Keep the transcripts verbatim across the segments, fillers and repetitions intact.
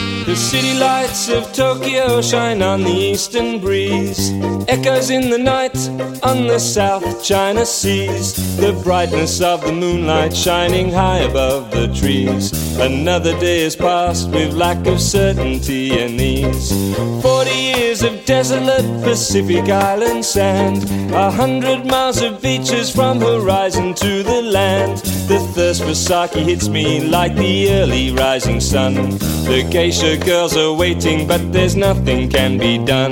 The city lights of Tokyo shine on the eastern breeze. Echoes in the night on the South China Seas. The brightness of the moonlight shining high above the trees. Another day has passed with lack of certainty and ease. Forty years of desolate Pacific island sand. A hundred miles of beaches from horizon to the land. The thirst for sake hits me like the early rising sun. The geisha girls are waiting, but there's nothing can be done.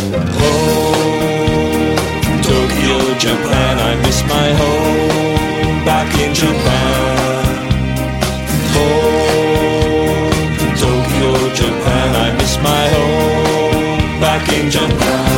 Oh, Tokyo, Japan, I miss my home back in Japan. Oh, Tokyo, Japan, I miss my home back in Japan.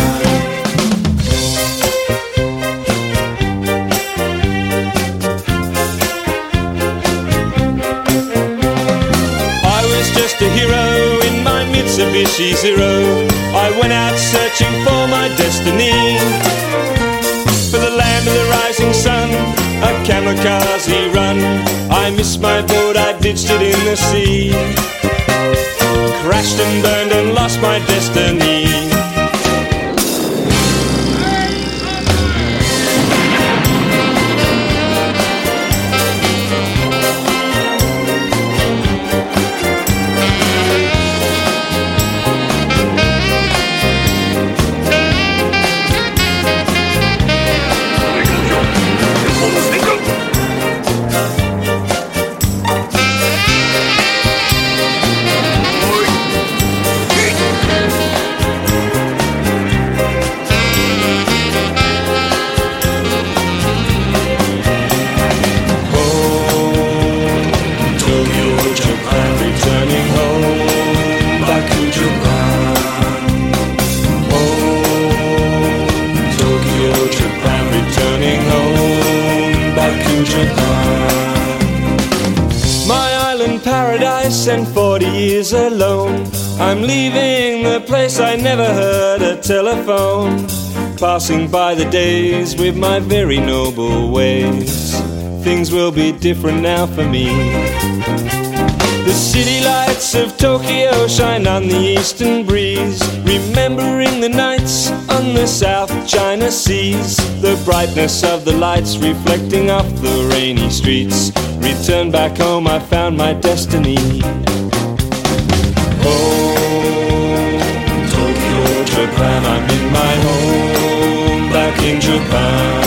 A hero in my Mitsubishi Zero. I went out searching for my destiny. For the land of the rising sun, a kamikaze run. I missed my boat, I ditched it in the sea. Crashed and burned and lost my destiny. Paradise and forty years alone. I'm leaving the place I never heard a telephone. Passing by the days with my very noble ways. Things will be different now for me. The city lights of Tokyo shine on the eastern breeze. Remembering the nights on the South China Seas. The brightness of the lights reflecting off the rainy streets. Returned back home, I found my destiny. Oh, Tokyo, Japan, I'm in my home back in Japan.